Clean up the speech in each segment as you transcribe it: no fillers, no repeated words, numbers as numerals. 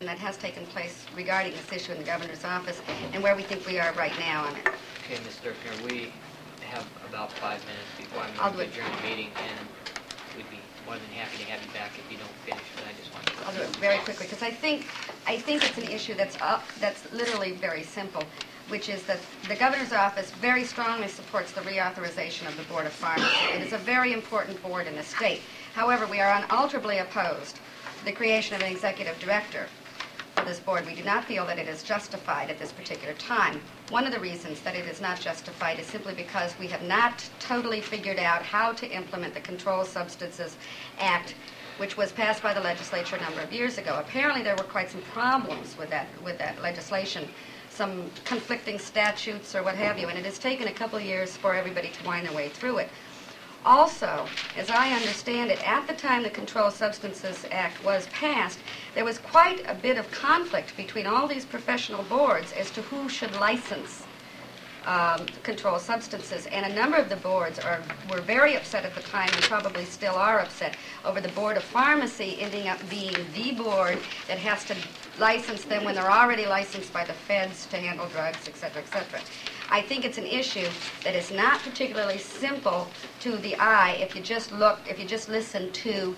that has taken place regarding this issue in the governor's office and where we think we are right now on it. Okay, Ms. Durkner, we have about 5 minutes before I'm I'll going do to it. adjourn the meeting, and we'd be more than happy to have you back if you don't finish, but I just want to... I'll do it very quickly because I think it's an issue that's literally very simple, which is that the governor's office very strongly supports the reauthorization of the Board of Pharmacy. It is a very important board in the state. However, we are unalterably opposed to the creation of an executive director for this board. We do not feel that it is justified at this particular time. One of the reasons that it is not justified is simply because we have not totally figured out how to implement the Controlled Substances Act, which was passed by the legislature a number of years ago. Apparently there were quite some problems with that legislation, some conflicting statutes or what have you, and it has taken a couple of years for everybody to wind their way through it. Also, as I understand it, at the time the Controlled Substances Act was passed, there was quite a bit of conflict between all these professional boards as to who should license controlled substances, and a number of the boards were very upset at the time and probably still are upset over the Board of Pharmacy ending up being the board that has to license them when they're already licensed by the feds to handle drugs, etc., etc. I think it's an issue that is not particularly simple to the eye if you just listen to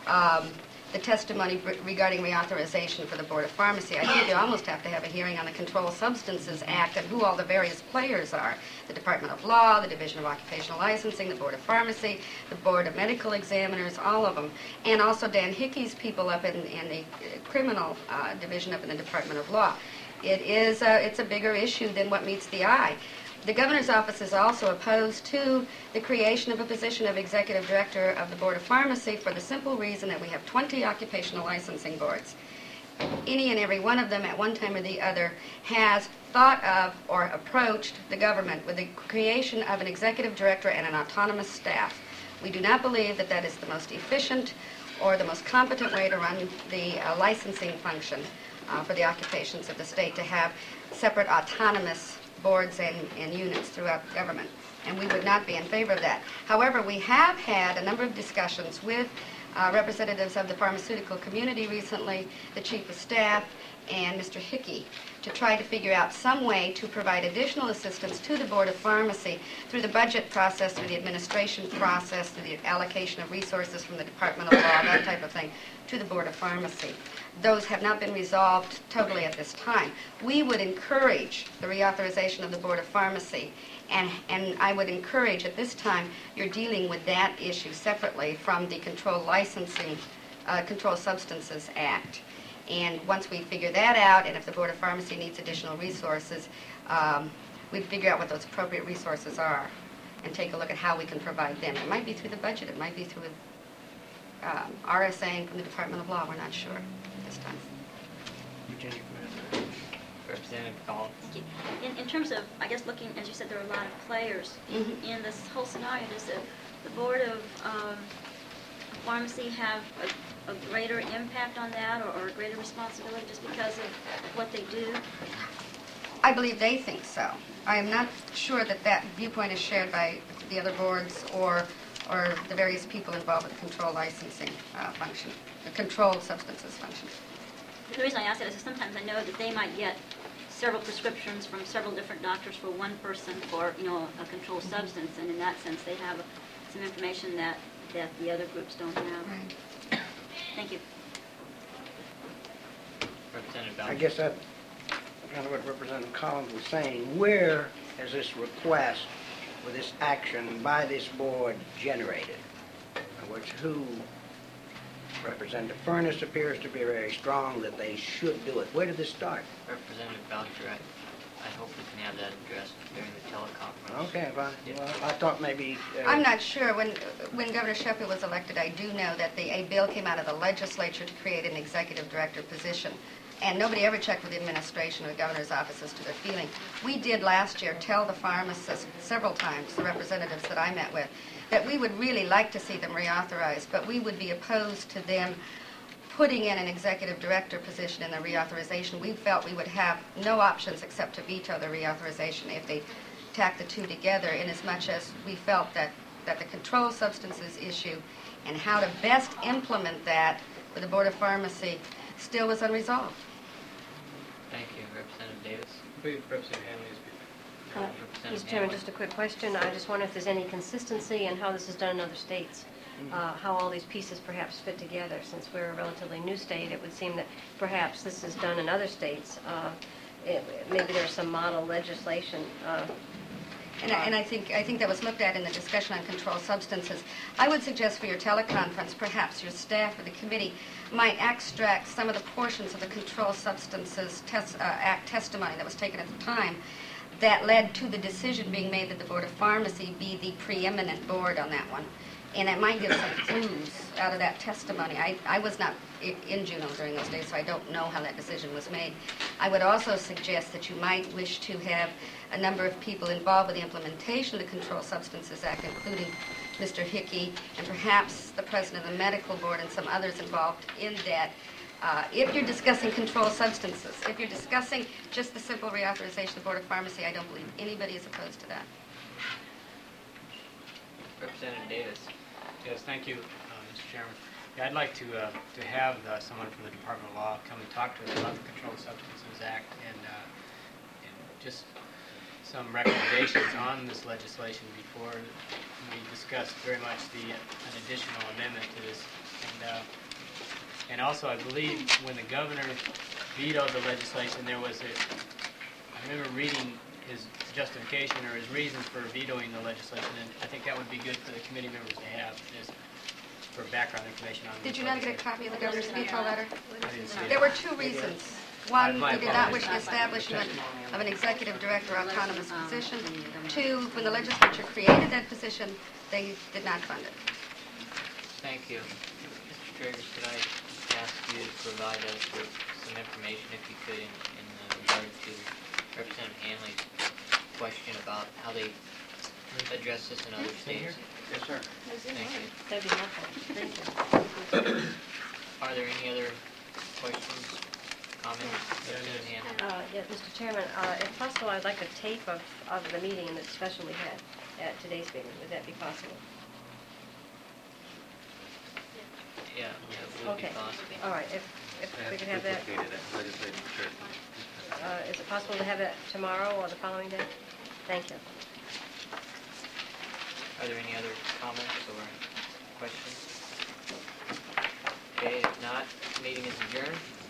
the testimony regarding reauthorization for the Board of Pharmacy. I think you almost have to have a hearing on the Controlled Substances Act and who all the various players are. The Department of Law, the Division of Occupational Licensing, the Board of Pharmacy, the Board of Medical Examiners, all of them. And also Dan Hickey's people up in the criminal division up in the Department of Law. It's a bigger issue than what meets the eye. The governor's office is also opposed to the creation of a position of executive director of the Board of Pharmacy for the simple reason that we have 20 occupational licensing boards. Any and every one of them at one time or the other has thought of or approached the government with the creation of an executive director and an autonomous staff. We do not believe that that is the most efficient or the most competent way to run the licensing function for the occupations of the state, to have separate autonomous boards and units throughout the government, and we would not be in favor of that. However, we have had a number of discussions with representatives of the pharmaceutical community recently, the Chief of Staff, and Mr. Hickey, to try to figure out some way to provide additional assistance to the Board of Pharmacy through the budget process, through the administration process, through the allocation of resources from the Department of Law, that type of thing, to the Board of Pharmacy. Those have not been resolved totally at this time. We would encourage the reauthorization of the Board of Pharmacy, and I would encourage at this time you're dealing with that issue separately from the Controlled Substances Act. And once we figure that out, and if the Board of Pharmacy needs additional resources, we'd figure out what those appropriate resources are and take a look at how we can provide them. It might be through the budget, it might be through RSA from the Department of Law, we're not sure at this time. Virginia, Representative Gall. Thank you. In terms of, I guess, looking, as you said, there are a lot of players in this whole scenario. Does the Board of Pharmacy have a greater impact on that, or a greater responsibility just because of what they do? I believe they think so. I am not sure that that viewpoint is shared by the other boards or the various people involved with the controlled licensing function, the controlled substances function. The reason I ask that is sometimes I know that they might get several prescriptions from several different doctors for one person for, a controlled substance, and in that sense they have some information that the other groups don't have. Right. Thank you. Representative Bell. I guess that's kind of what Representative Collins was saying. Where is this request for this action by this board generated? In which who? Representative Furness appears to be very strong that they should do it. Where did this start? Representative Belcher, I hope we can have that addressed during the teleconference. Okay, fine. Yeah. Well, I thought maybe... I'm not sure. When Governor Sheffield was elected, I do know that a bill came out of the legislature to create an executive director position. And nobody ever checked with the administration or the governor's office as to their feeling. We did last year tell the pharmacists several times, the representatives that I met with, that we would really like to see them reauthorized, but we would be opposed to them putting in an executive director position in the reauthorization. We felt we would have no options except to veto the reauthorization if they tacked the two together, inasmuch as we felt that the controlled substances issue and how to best implement that with the Board of Pharmacy still was unresolved. Thank you. Representative Davis? I believe Representative Hanley is Representative Mr. Chairman, Hanley. just a quick question. I just wonder if there's any consistency in how this is done in other states, how all these pieces perhaps fit together. Since we're a relatively new state, it would seem that perhaps this is done in other states. Maybe there's some model legislation. And I think that was looked at in the discussion on controlled substances. I would suggest for your teleconference, perhaps your staff or the committee might extract some of the portions of the Controlled Substances Act testimony that was taken at the time that led to the decision being made that the Board of Pharmacy be the preeminent board on that one. And it might give some clues out of that testimony. I was not in Juneau during those days, so I don't know how that decision was made. I would also suggest that you might wish to have a number of people involved with the implementation of the Controlled Substances Act, including Mr. Hickey and perhaps the president of the medical board and some others involved in that. If you're discussing controlled substances, if you're discussing just the simple reauthorization of the Board of Pharmacy, I don't believe anybody is opposed to that. Representative Davis? Yes, thank you, Mr. Chairman. Yeah, I'd like to have someone from the Department of Law come and talk to us about the Controlled Substances Act and just some recommendations on this legislation before we discuss very much an additional amendment to this. And also, I believe when the governor vetoed the legislation, I remember reading his justification or his reasons for vetoing the legislation, and I think that would be good for the committee members to have for background information on this. Did you not get a copy of the governor's veto letter? I didn't see it. There were two reasons. One, My he did not apologies. wish the establishment of an executive director autonomous position. Two, when the legislature created that position, they did not fund it. Thank you. Mr. Traeger, could I ask you to provide us with some information, if you could, in regard to Representative Hanley's question about how they address this in other states? Yes, sir. Thank you. That'd be helpful. Thank you. Are there any other questions, comments? Representative Hanley? Yeah, Mr. Chairman, if possible, I'd like a tape of the meeting and the discussion we had at today's meeting. Would that be possible? Yeah, that would be Okay. possible. All right. If we could have that, is it possible to have that tomorrow or the following day? Thank you. Are there any other comments or questions? Okay, if not, meeting is adjourned.